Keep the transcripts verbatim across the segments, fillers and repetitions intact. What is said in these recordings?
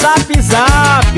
Zap Zap.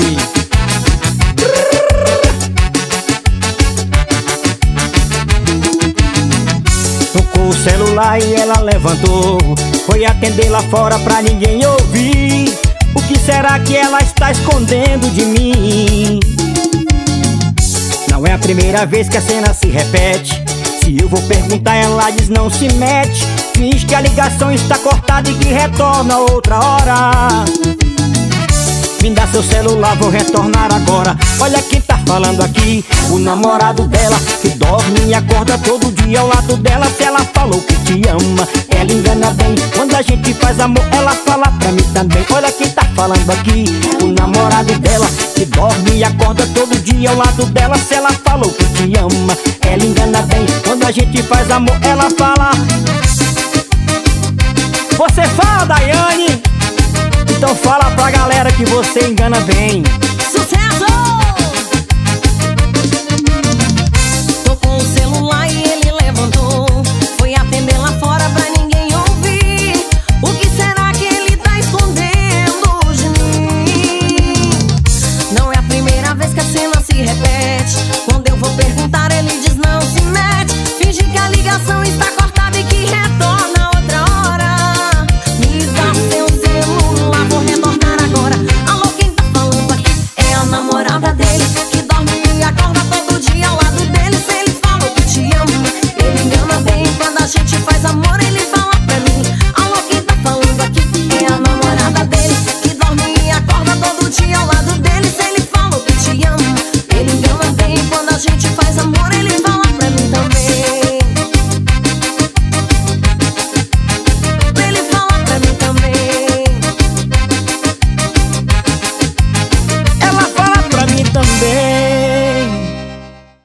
Tocou o celular e ela levantou, foi atender lá fora pra ninguém ouvir. O que será que ela está escondendo de mim? Não é a primeira vez que a cena se repete. Se eu vou perguntar, ela diz não se mete. Finge que a ligação está cortada e que retorna outra hora. Me dá seu celular, vou retornar agora. Olha quem tá falando aqui, o namorado dela, que dorme e acorda todo dia ao lado dela. Se ela falou que te ama, ela engana bem. Quando a gente faz amor, ela fala pra mim também. Olha quem tá falando aqui, o namorado dela, que dorme e acorda todo dia ao lado dela. Se ela falou que te ama, ela engana bem. Quando a gente faz amor, ela fala. Você fala, Daiane? Então fala pra galera que você engana bem.